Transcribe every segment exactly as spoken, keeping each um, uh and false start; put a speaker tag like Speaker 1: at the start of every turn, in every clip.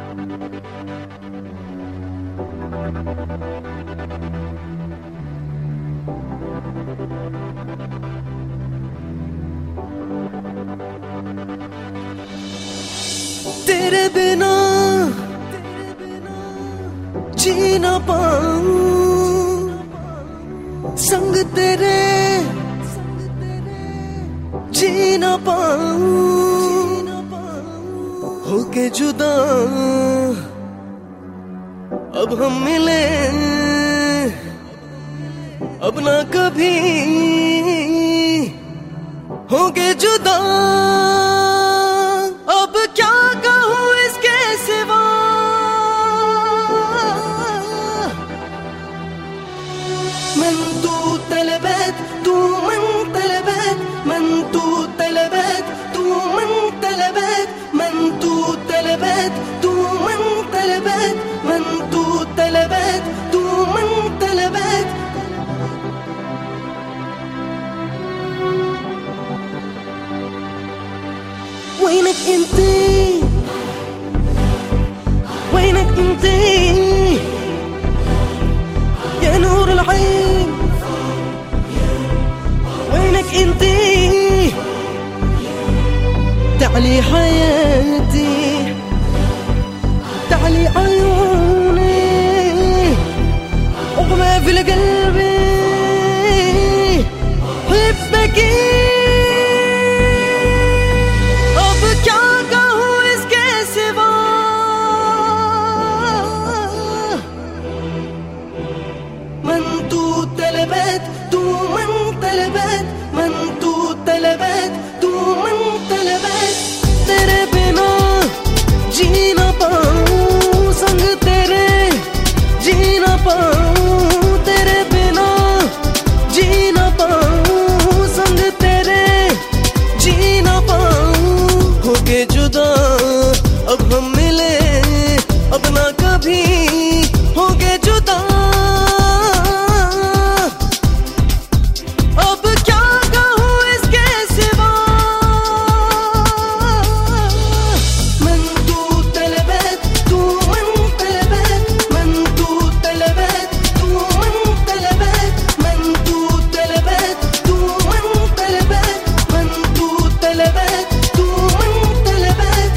Speaker 1: तेरे बिना जी ना पाऊं, संग तेरे जी ना पाऊं, होके जुदा अब हम मिले, अब ना कभी होके जुदा। अब क्या कहूँ इसके सिवा, من تو طلبت تو من طلبت من تو طلبت تو من طلبت من تو طلبت تو من طلبت من تو طلبت تو من طلبت. وينك انتي وينك انتي يا نور العين، وينك انتي تعلي حياتي تعلي عيوني اغمى في القلب حبك. अब क्या कहूँ इसके सिवा, من تو طلبت تو من طلبت من تو طلبت تو من طلبت. तेरे बिना जी ना पाऊं, संग तेरे जी ना पाऊं, तेरे बिना जी ना पाऊं, संग तेरे जी ना पाऊं, होके जुदा अब हम मिले, अब ना कभी होके जुदा. अब क्या कहूँ इसके सिवा, من تو طلبت تو من طلبت من تو طلبت تو من طلبت من تو طلبت تو من طلبت من تو طلبت تو من طلبت.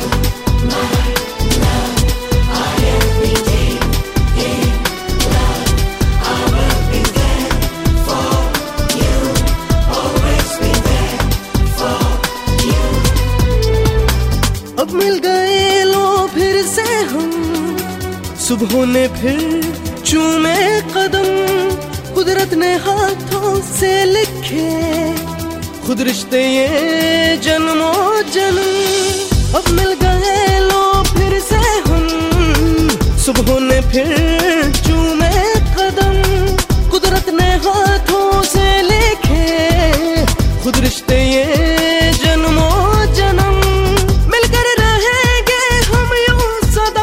Speaker 1: अब मिल गए लो फिर से हम, सुबह ने फिर चूमे कदम, कुदरत ने हाथों से लिखे खुद रिश्ते ये जन्मों जन्म. अब मिल गए लो फिर से हम, सुबह ने फिर चूमे कदम, कुदरत ने हाथों से लिखे खुद रिश्ते ये जन्मों जन्म. मिलकर रहेंगे हम यूं सदा,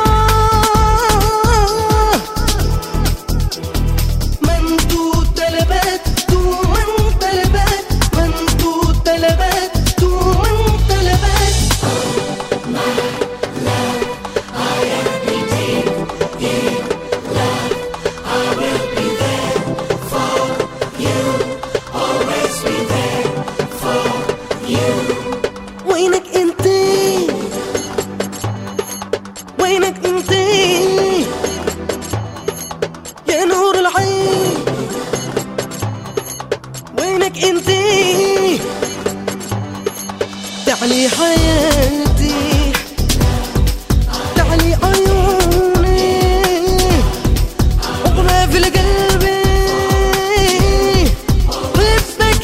Speaker 1: من تو طلبت تو من طلبت من تو طلبت تو من طلبت. وينك انتي وينك انتي يا نور العين، وينك انتي تعلي حياتي تعلي عيوني اغمى في القلب حبك.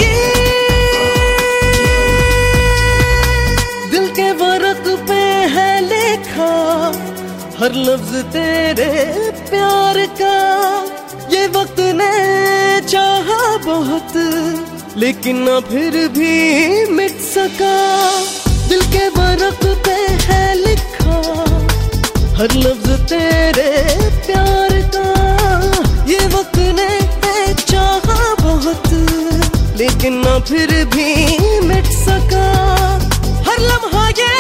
Speaker 1: दिल के वर्क पे है लिखा हर लफ्ज तेरे प्यार का, ये वक्त ने चाहा बहुत लेकिन ना फिर भी मिट सका. दिल के वर्क पे है लिखा हर लफ्ज तेरे प्यार का, ये वक्त ने चाहा बहुत लेकिन ना फिर भी मिट सका. हर लम्हा ये